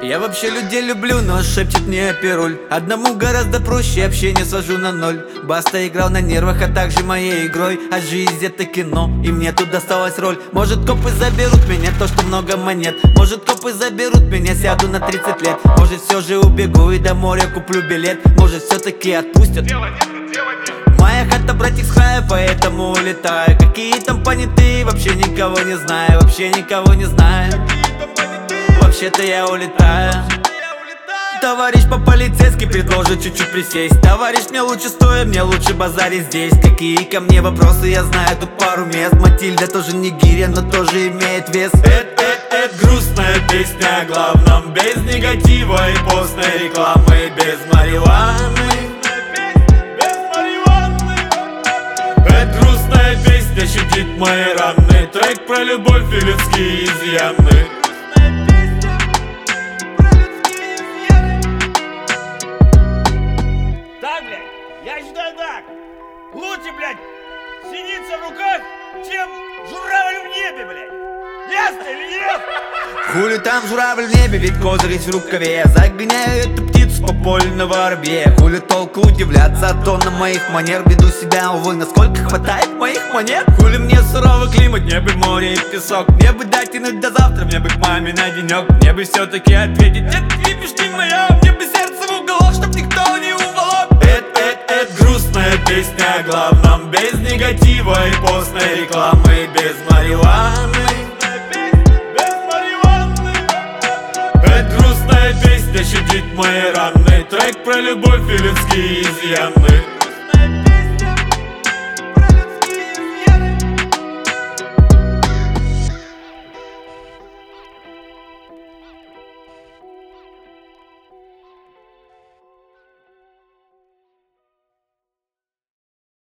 Я вообще людей люблю, но шепчет мне пируль. Одному гораздо проще, общение свожу на ноль. Баста играл на нервах, а также моей игрой. А жизнь это кино, и мне тут досталась роль. Может копы заберут меня, то что много монет. Может копы заберут меня, сяду на 30 лет. Может все же убегу и до моря куплю билет. Может все-таки отпустят. Моя хата, братик, с края, поэтому улетаю. Какие там понятые, вообще никого не знаю. Вообще никого не знаю. Вообще-то я улетаю. Товарищ по-полицейски предложит чуть-чуть присесть. Товарищ, мне лучше стоя, мне лучше базарить здесь. Какие ко мне вопросы, я знаю тут пару мест. Матильда тоже не гиря, но тоже имеет вес. Это грустная песня о главном. Без негатива и постной рекламы. Без марихуаны. Это грустная песня щадит мои раны. Трек про любовь и людские изъяны. Я считаю так, лучше, блядь, синица в руках, чем журавль в небе, блядь. Ясно или нет? Хули там журавль в небе, ведь козырь есть в рукаве. Загоняю эту птицу по полю на воробье. Хули толку удивляться, а то на моих манер веду себя, увы, насколько хватает моих монет. Хули мне суровый климат, мне бы море и песок. Мне бы дать тянуть до завтра, мне бы к маме на денек. Мне бы все-таки ответить, нет, любишь не моя. Мне бы сердце в уголок, чтоб никто не уволок. Это грустная песня о главном. Без негатива и постной рекламы. Без марихуаны. Это грустная песня щадит мои раны. Трек про любовь и людские изъяны.